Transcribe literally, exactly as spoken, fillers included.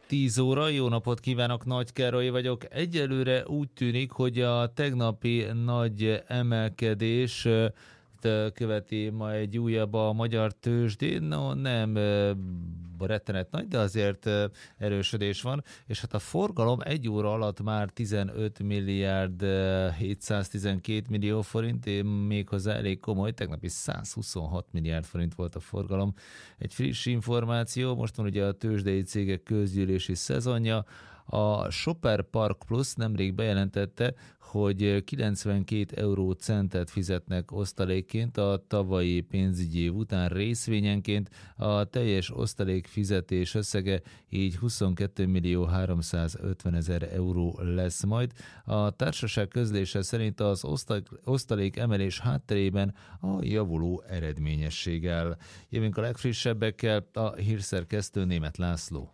tíz óra, jó napot kívánok, Nagy Károly vagyok. Egyelőre úgy tűnik, hogy a tegnapi nagy emelkedés követi ma egy újabb a magyar tőzsdén, no nem rettenet nagy, de azért erősödés van, és hát a forgalom egy óra alatt már tizenöt milliárd hétszáztizenkét millió forint, méghozzá elég komoly, tegnapi százhuszonhat milliárd forint volt a forgalom. Egy friss információ, most van ugye a tőzsdei cégek közgyűlési szezonja, a Shopper Park Plus nemrég bejelentette, hogy kilencvenkét eurócentet fizetnek osztalékként a tavalyi pénzügyi év után részvényenként, a teljes osztalék fizetés összege így huszonkettő millió háromszázötvenezer euró lesz majd. A társaság közlése szerint az osztalék emelés hátterében a javuló eredményességgel. Jövünk a legfrissebbekkel, a hírszerkesztő Németh László.